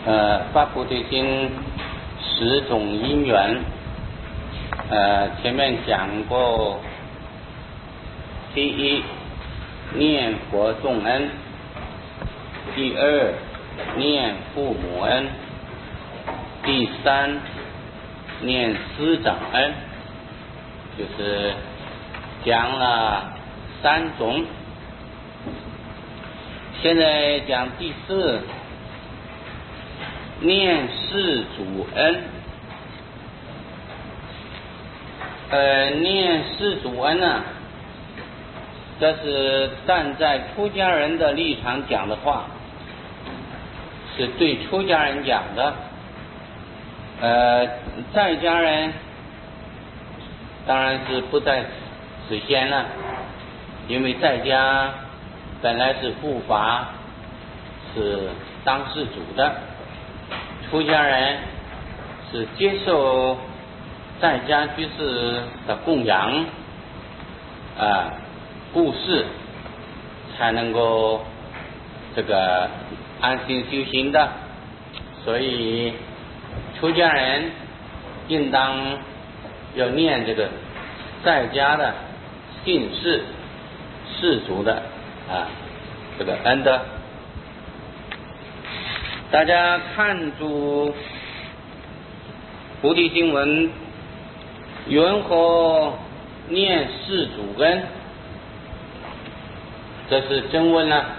发菩提心10种因缘，前面讲过，第一，念佛众恩；第二，念父母恩；第三，念师长恩，就是讲了3种。现在讲第4，念世主恩。念世主恩呢，这是站在出家人的立场讲的话，是对出家人讲的。在家人当然是不在此限了，因为在家本来是护法，是当世主的，出家人是接受在家居士的供养，布施，才能够这个安心修行的。所以出家人应当要念这个在家的信士世主的这个恩德。大家看住菩提经文，云何念世主恩？这是真问了。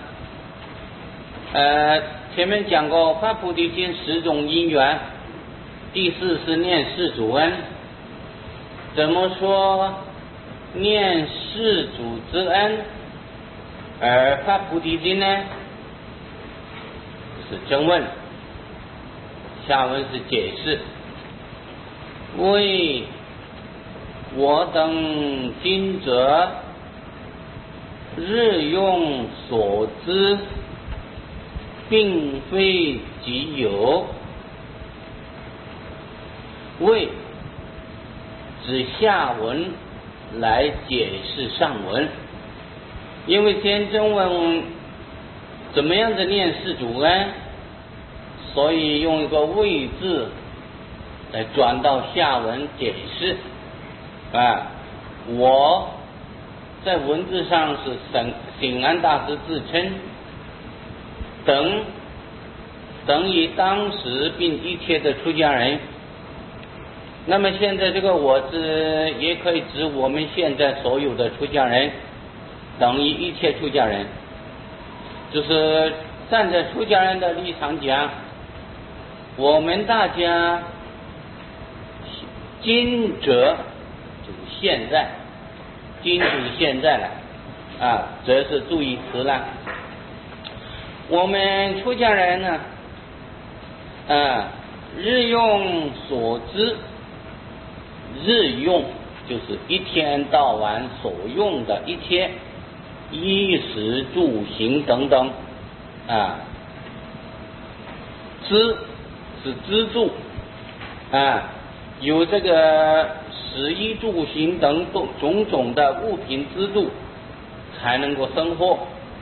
前面讲过发菩提心10种因缘，第4是念世主恩。怎么说念世主之恩而发菩提心呢？是真问。下文是解释，为我等今者日用所知，并非己有。为指下文来解释上文，因为先真问怎么样的念世主恩，所以用一个为字来转到下文解释。我在文字上是醒安大师自称，等于当时并一切的出家人。那么现在这个我字也可以指我们现在所有的出家人，等于一切出家人，就是站在出家人的立场讲，我们大家今者就是现在，今就是现在了，则是注意词了。我们出家人呢，日用所知，日用就是一天到晚所用的一切衣食住行等等，资是资助，有这个食衣住行等种种的物品资助，才能够生活。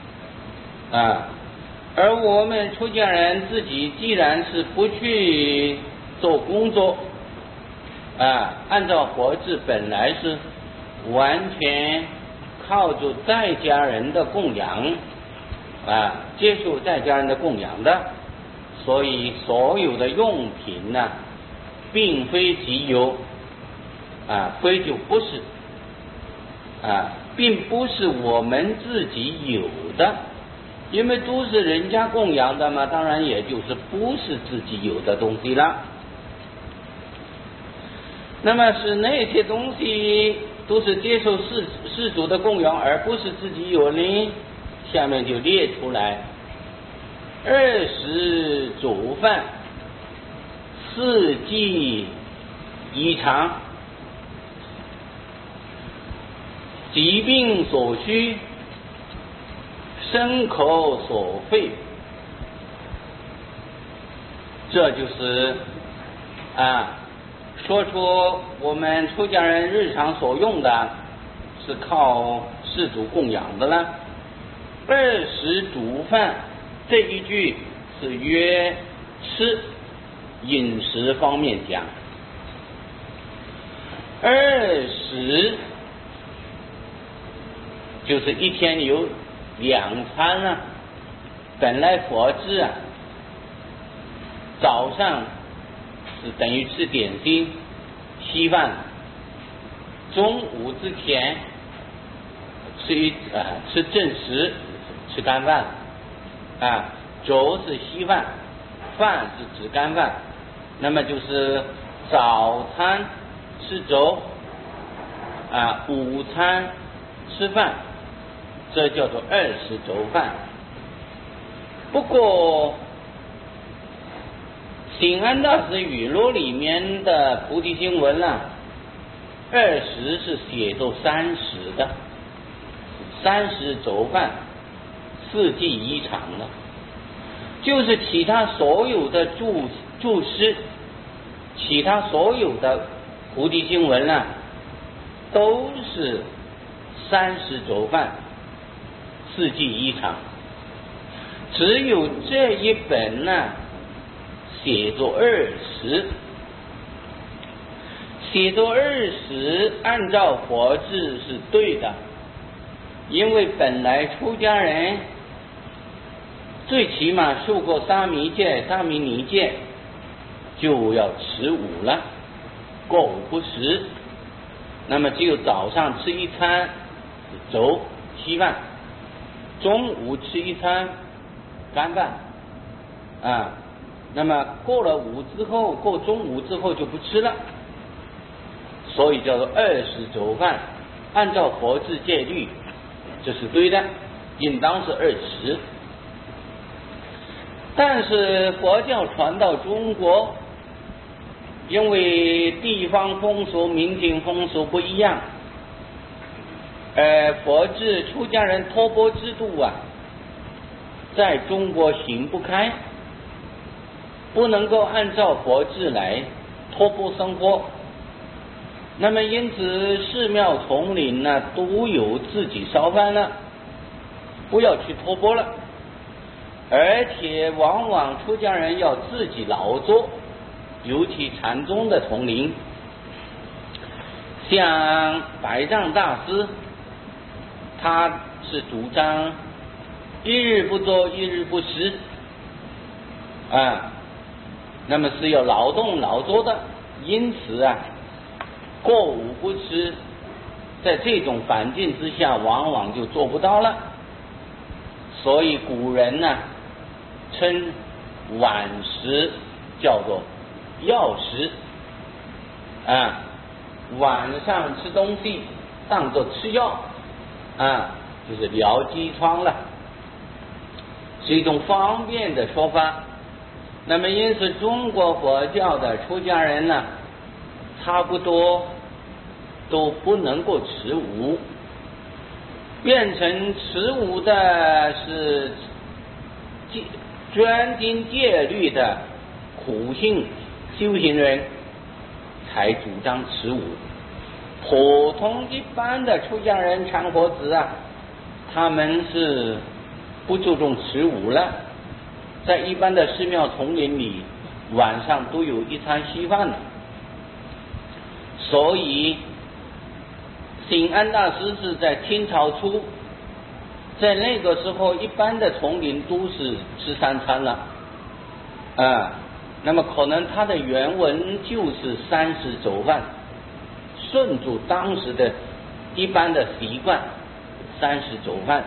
而我们出家人自己既然是不去做工作，按照佛制本来是完全靠着在家人的供养，接受在家人的供养的，所以所有的用品呢，并非己有，非就不是，并不是我们自己有的，因为都是人家供养的嘛，当然也就是不是自己有的东西了。那么是那些东西都是接受世主的供养，而不是自己有呢？下面就列出来：20煮饭，4季衣裳，疾病所需，身口所费。这就是说出我们出家人日常所用的是靠世主供养的了。20煮饭这一句是约吃饮食方面讲，20就是一天有2餐啊。本来佛制啊，早上是等于吃点心稀饭，中午之前吃正食，吃干饭啊，粥是稀饭，饭是指干饭，那么就是早餐吃粥啊，午餐吃饭，这叫做20粥饭。不过醒安大师语录里面的菩提心文啊，20是写作30的，30粥饭，4季1场的，就是其他所有的注释，其他所有的菩提心文啊，都是30粥饭，4季1场，只有这一本呢写作20，写作20按照佛制是对的，因为本来出家人最起码受过沙弥戒、沙弥尼戒，就要持5了，过午不食。那么只有早上吃1餐粥稀饭，中午吃1餐干饭啊。那么过了午之后，过中午之后就不吃了，所以叫做20粥饭。按照佛制戒律，这是对的，应当是20。但是佛教传到中国，因为地方风俗、民间风俗不一样，佛制出家人托钵制度啊，在中国行不开，不能够按照佛制来托钵生活。那么因此寺庙丛林呢，都有自己烧饭了，不要去托钵了。而且往往出家人要自己劳作，尤其禅宗的丛林，像白丈大师，他是主张1日不作1日不食啊，那么是要劳动劳作的，因此啊，过午不吃，在这种环境之下，往往就做不到了。所以古人呢，称晚食叫做药食啊，晚上吃东西当作吃药啊，就是疗饥疮了，是一种方便的说法。那么因此中国佛教的出家人呢，差不多都不能够持午，变成持午的是专精戒律的苦行修行人才主张持午。普通一般的出家人禅佛子啊，他们是不注重持午了，在一般的寺庙丛林里，晚上都有1餐稀饭的。所以醒安大师是在清朝初，在那个时候一般的丛林都是吃3餐了啊，那么可能他的原文就是30粥饭，顺住当时的一般的习惯，30粥饭。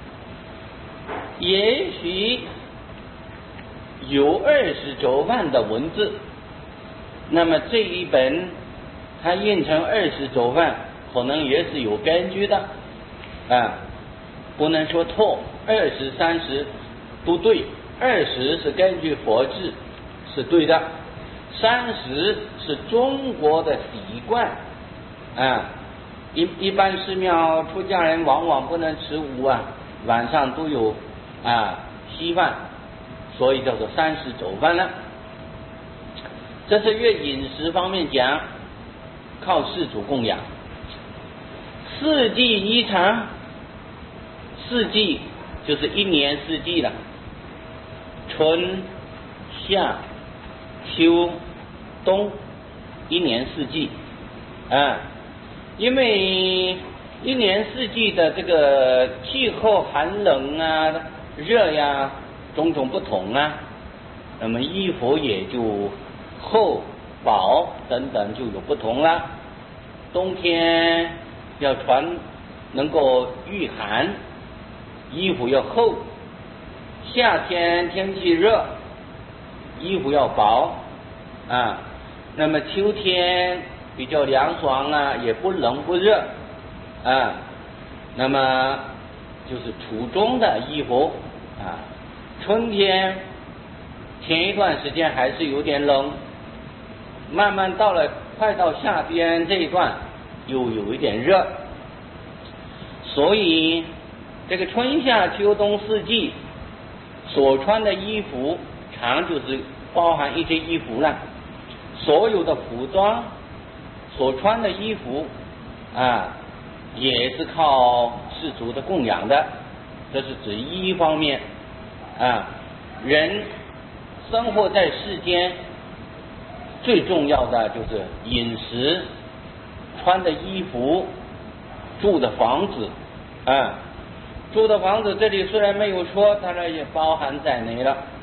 也许有20粥饭的文字，那么这一本它印成20粥饭，可能也是有根据的啊，不能说错，20、30都对，20是根据佛制是对的，30是中国的习惯啊。一般寺庙出家人往往不能持午啊，晚上都有稀饭，所以叫做30粥饭了。这是越饮食方面讲，靠世主供养。4季1场，4季就是1年4季了，春夏秋、冬，一年四季因为一年四季的这个气候寒冷啊、热呀种种不同那么衣服也就厚薄等等就有不同了。冬天要穿能够御寒，衣服要厚；夏天天气热，衣服要薄那么秋天比较凉爽也不冷不热那么就是初中的衣服春天前一段时间还是有点冷，慢慢到了快到夏天这一段又有一点热，所以这个春夏秋冬四季所穿的衣服常就是包含一些衣服了。所有的服装所穿的衣服也是靠世俗的供养的，这是指一方面人生活在世间最重要的就是饮食、穿的衣服、住的房子住的房子这里虽然没有说，当然也包含在内了